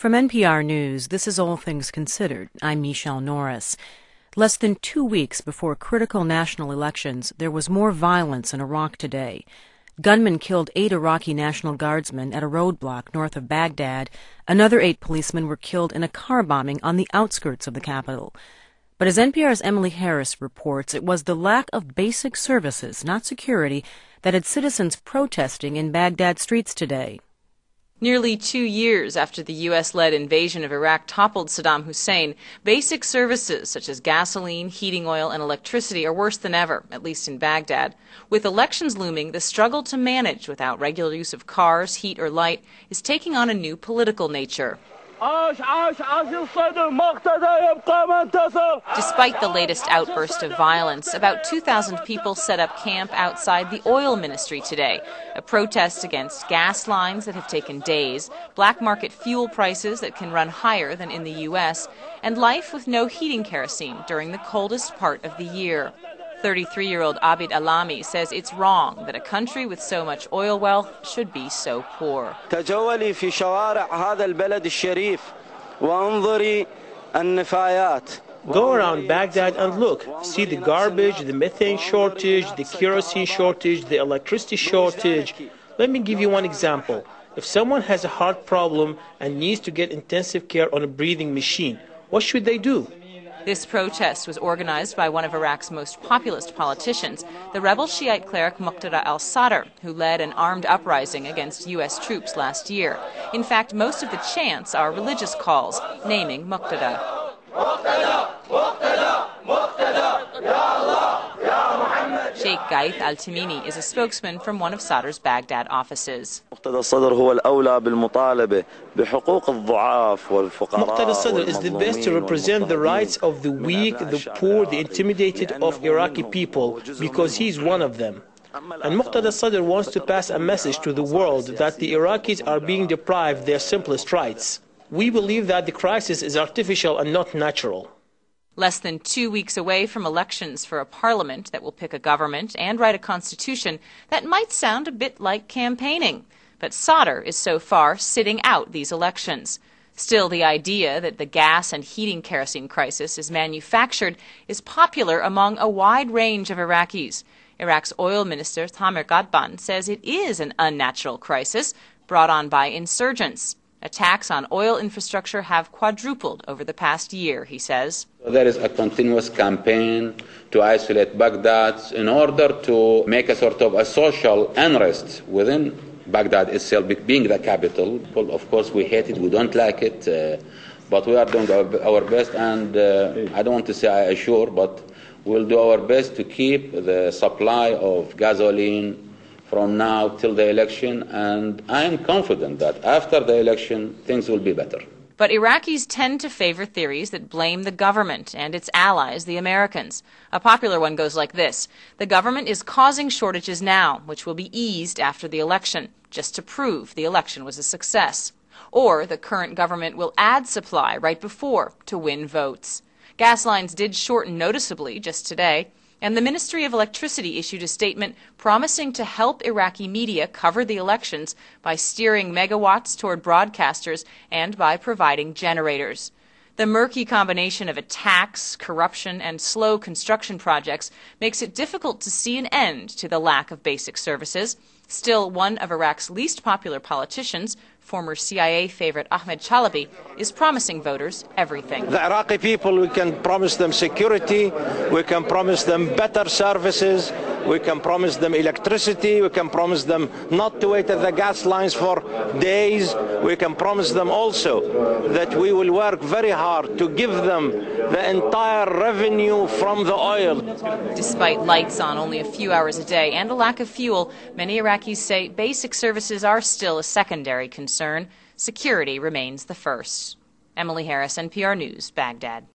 From NPR News, this is All Things Considered. I'm Michelle Norris. Less than 2 weeks before critical national elections, there was more violence in Iraq today. Gunmen killed 8 Iraqi National Guardsmen at a roadblock north of Baghdad. Another 8 policemen were killed in a car bombing on the outskirts of the capital. But as NPR's Emily Harris reports, it was the lack of basic services, not security, that had citizens protesting in Baghdad streets today. Nearly 2 years after the U.S.-led invasion of Iraq toppled Saddam Hussein, basic services such as gasoline, heating oil, and electricity are worse than ever, at least in Baghdad. With elections looming, the struggle to manage without regular use of cars, heat, or light is taking on a new political nature. Despite the latest outburst of violence, about 2,000 people set up camp outside the oil ministry today, a protest against gas lines that have taken days, black market fuel prices that can run higher than in the U.S., and life with no heating kerosene during the coldest part of the year. 33-year-old Abid Alami says it's wrong that a country with so much oil wealth should be so poor. Go around Baghdad and look. See the garbage, the methane shortage, the kerosene shortage, the electricity shortage. Let me give you one example. If someone has a heart problem and needs to get intensive care on a breathing machine, what should they do? This protest was organized by one of Iraq's most populist politicians, the rebel Shiite cleric Muqtada al-Sadr, who led an armed uprising against U.S. troops last year. In fact, most of the chants are religious calls, naming Muqtada. Sheikh Gaith al-Tamimi is a spokesman from one of Sadr's Baghdad offices. Muqtada Sadr is the best to represent the rights of the weak, the poor, the intimidated of Iraqi people, because he is one of them. And Muqtada Sadr wants to pass a message to the world that the Iraqis are being deprived their simplest rights. We believe that the crisis is artificial and not natural. Less than 2 weeks away from elections for a parliament that will pick a government and write a constitution, that might sound a bit like campaigning. But Sadr is so far sitting out these elections. Still, the idea that the gas and heating kerosene crisis is manufactured is popular among a wide range of Iraqis. Iraq's oil minister, Tamer Ghadban, says it is an unnatural crisis brought on by insurgents. Attacks on oil infrastructure have quadrupled over the past year, he says. There is a continuous campaign to isolate Baghdad in order to make a sort of a social unrest within Baghdad itself, being the capital. Of course, we hate it, we don't like it, but we are doing our best, and I don't want to say I assure, but we'll do our best to keep the supply of gasoline from now till the election, and I am confident that after the election, things will be better. But Iraqis tend to favor theories that blame the government and its allies, the Americans. A popular one goes like this: the government is causing shortages now, which will be eased after the election, just to prove the election was a success. Or the current government will add supply right before to win votes. Gas lines did shorten noticeably just today, and the Ministry of Electricity issued a statement promising to help Iraqi media cover the elections by steering megawatts toward broadcasters and by providing generators. The murky combination of attacks, corruption, and slow construction projects makes it difficult to see an end to the lack of basic services. Still, one of Iraq's least popular politicians, former CIA favorite Ahmed Chalabi, is promising voters everything. The Iraqi people, we can promise them security, we can promise them better services, we can promise them electricity, we can promise them not to wait at the gas lines for days. We can promise them also that we will work very hard to give them the entire revenue from the oil. Despite lights on only a few hours a day and a lack of fuel, many Iraqis say basic services are still a secondary concern. Security remains the first. Emily Harris, NPR News, Baghdad.